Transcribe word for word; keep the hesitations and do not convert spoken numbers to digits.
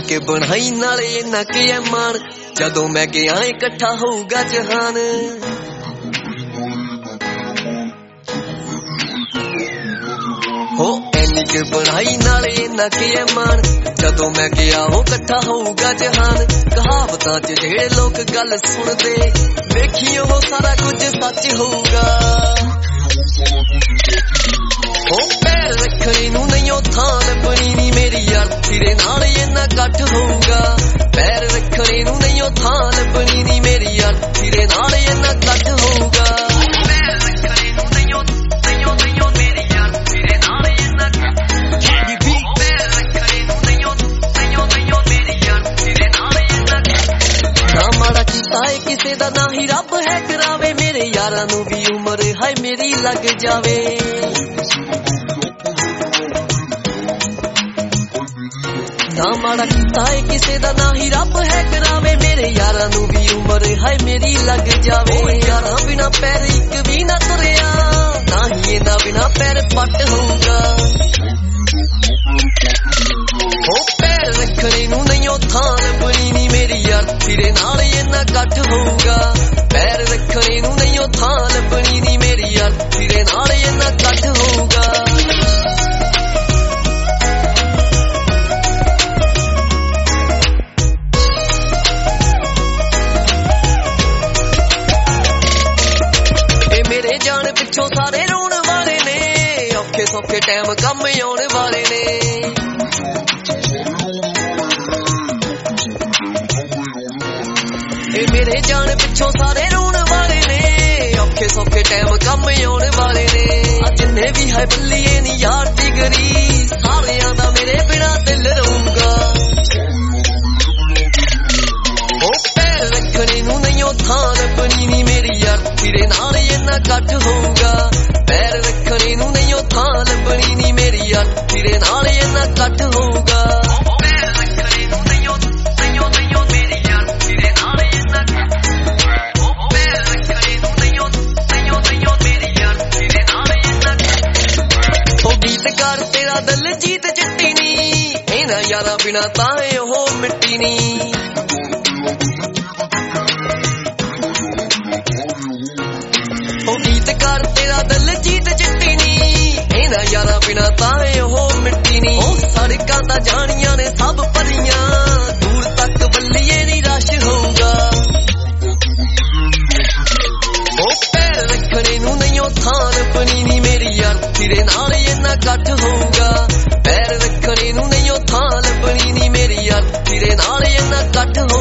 के बनाई नाले इन्ना के मान जदों मैं गया इकट्ठा होगा जहान हो इन्नी के बनाई नाले इन्ना के मान जदों मैं गया हो इकट्ठा होगा जहान कहावतां च जेड़े लोग गल सुनदे वेखियो वो सारा कुछ सच होगा हो पैर रखने नूं नहीं थान बनी नी मेरी यार तेरे नाल इन्ना कट होगा पैर रखने नूं नहीं थान बनी नी मेरी यार तेरे नाल इन्ना कट होगा पैर रखने नूं नहीं नहीं नहीं मेरी यार तेरे नाल इन्ना पैर रखने नूं नहीं नहीं नहीं मेरी यार तेरे नाल इन्ना ना माड़ा कीता है किसे दा ना ही रब है करावे मेरे यारां नूं भी उम्र हाय मेरी लग जावे ना माड़ा कीता है किसे दा ना ही रब है करावे मेरे यारां नूं भी उम्र हाय मेरी लग जावे यारां बिना पैर इक भी ना तुरिया ना ही इन्हां बिना पैर पट होगा ओ पैर रखने नूं नहीं थान बनी नी मेरी यार तेरे नाल इन्ना कट होगा पैर रखने नूं नहीं थान बनी नी मेरी यार तेरे नाल इन्ना कट होगा मेरे जान पिछों सारे रोण वाले ने औखे सौखे टाइम कम आने वाले ने ए मेरे जान पिछों सारे रोण वाले ने औखे सौखे टाइम कम आने वाले ने जिन्ने भी है बल्लिए नी यार जिगरी सारियां दा मेरे बिना दिल रहूगा ओ पैर रखने नूं नहीं थान बनी नी मेरी यार तेरे नाल इन्ना कट होगा पैर रखने नूं नहीं थान बनी नी मेरी यार तेरे नाल इन्ना कट होगा पैर रखने नूं नहीं नहीं नहीं मेरी यार तेरे नाल इन्ना पैर रखने नूं नहीं नहीं नहीं मेरी यार तेरे नाल इन्ना ओ गीतकार तेरा दिल जीत चिट्टी नी इन्हां यारां बिना तां ओह मिट्टी नी गीतकार तेरा दिल जीत चिट्टी नी इन्हां यारां बिना तां ओह मिट्टी नी ओ सड़कां तां जानियां ने सब भरियां दूर तक बल्लिए नी रश होगा ओ पैर रखने नूं नहीं थान बनी नी मेरी यार तेरे नाल इन्ना कट होगा पैर रखने नूं नहीं थान बनी नी मेरी यार तेरे नाल इन्ना कट हो